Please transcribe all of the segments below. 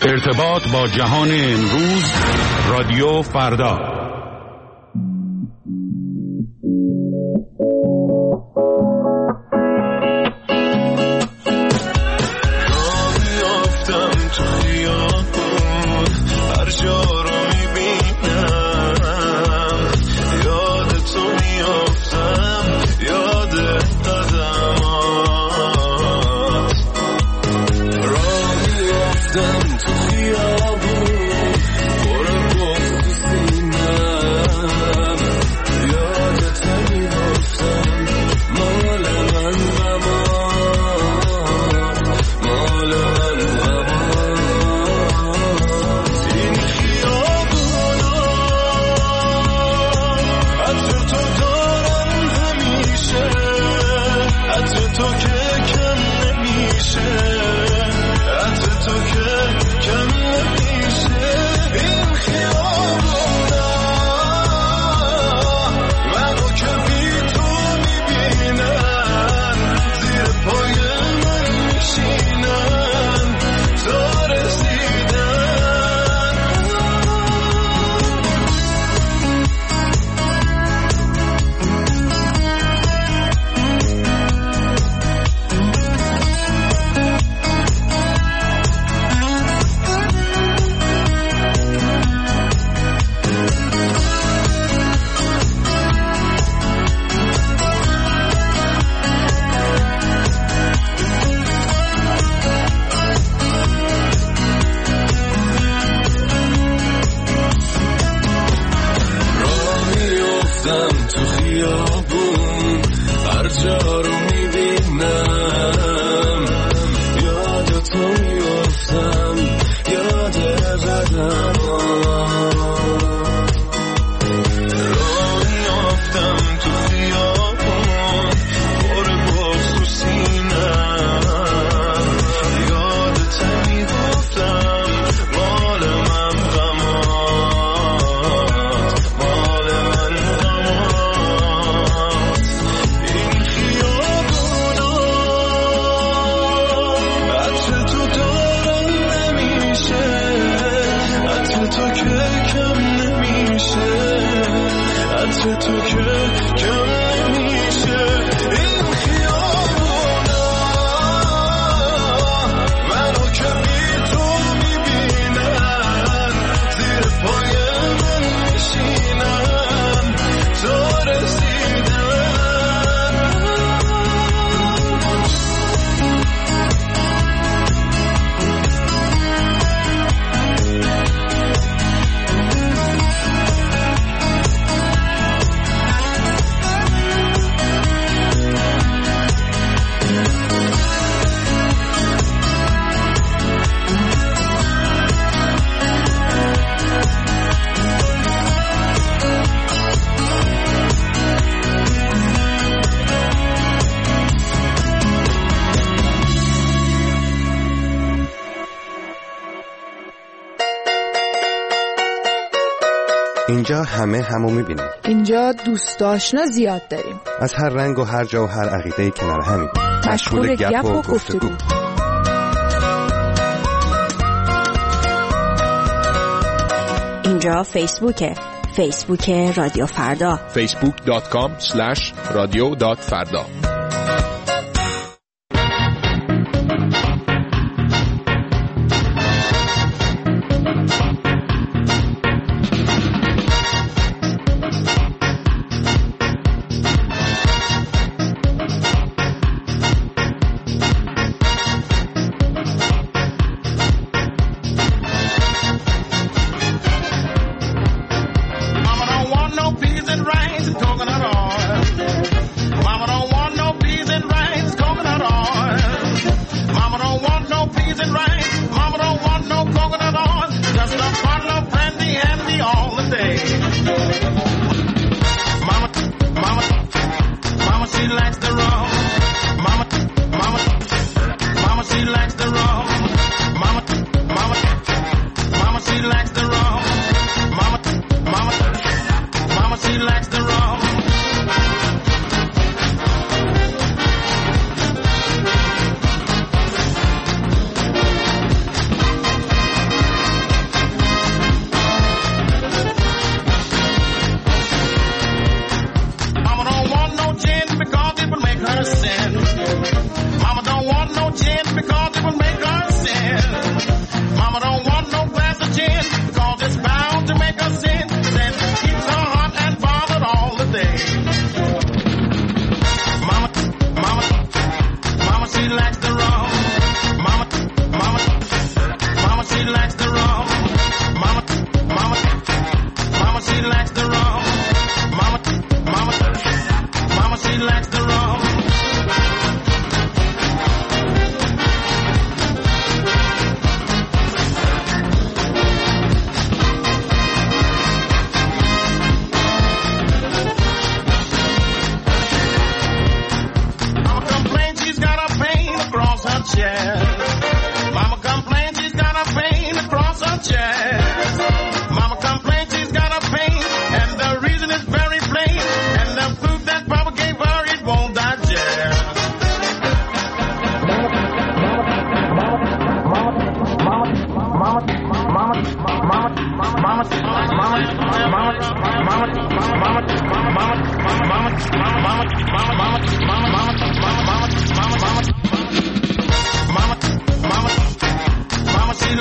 ارتباط با جهان امروز، رادیو فردا. اینجا همه همو میبینیم. اینجا دوست آشنا زیاد داریم. از هر رنگ و هر جا و هر عقیده‌ای کنار همیم. مشغول گپ و گفتگو. اینجا فیسبوک رادیو فردا. facebook.com/radio.farda. Mama don't want no peas and rice and coconut oil. Mama don't want no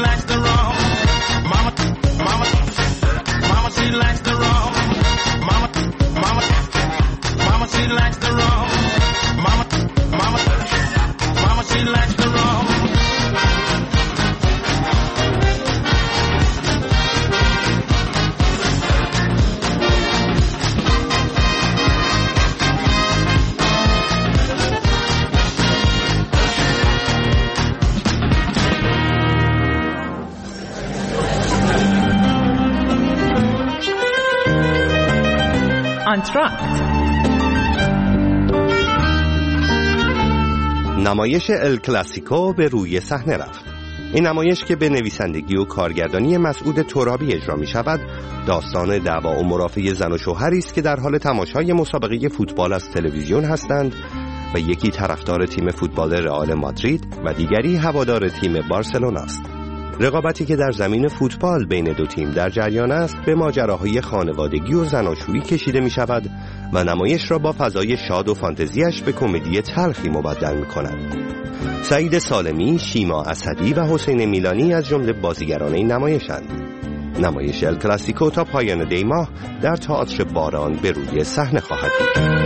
likes the rum. Mama, she likes the rum. Mama, she likes the rum. Mama, she likes the rum. انتراکت. نمایش ال کلاسیکو به روی صحنه رفت. این نمایش که به نویسندگی و کارگردانی مسعود ترابی اجرا می شود، داستان دعوا و مرافعه زن و شوهری است که در حال تماشای مسابقه فوتبال از تلویزیون هستند و یکی طرفدار تیم فوتبال رئال مادرید و دیگری هوادار تیم بارسلونا است. رقابتی که در زمین فوتبال بین دو تیم در جریان است به ماجراهای خانوادگی و زناشویی کشیده می شود و نمایش را با فضای شاد و فانتزیش به کمدی تلخی مبدل می کند. سعید سالمی، شیما اسدی و حسین میلانی از جمله بازیگران این نمایشند. نمایش ال کلاسیکو تا پایان دی ماه در تئاتر باران به روی صحنه خواهد بود.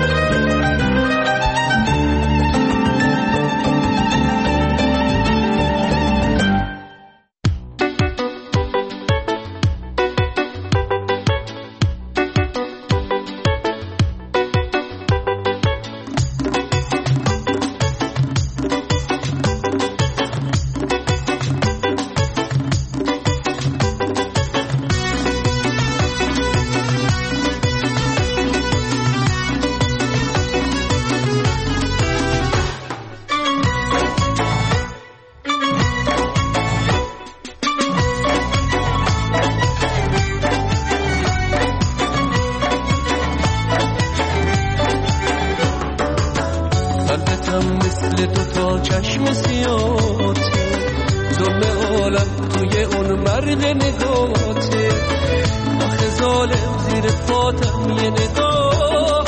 مثل تو تا چشم سیاته ظلم عالم توی اون مرد نگاته آخه ظالم زیر فاتم یه نگاه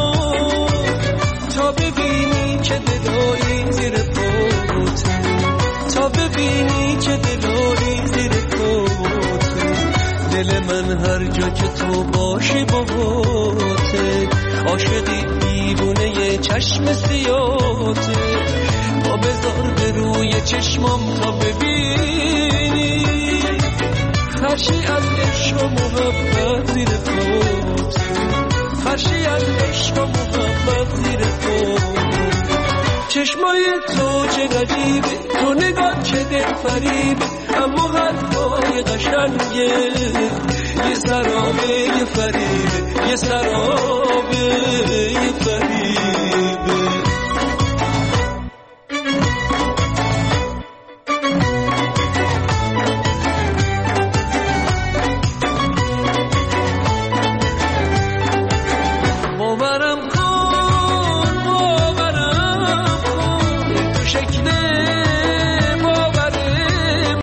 تا ببینی که دلایی زیر پاته تا ببینی که دلایی زیر پاته دل من هر جا که تو باشی باهاته عاشقی دیوونه یه چشم سیاته با بذار به روی چشمام تا ببینی خرشی از عشق و محبت زیر پاته خرشی از عشق و محبت زیر پاته چشمای تو چه غریبه تو نگاه چه دل فریبه اما حرفای قشنگه یه سرابه یه فریبه یه سرابه یه فریبه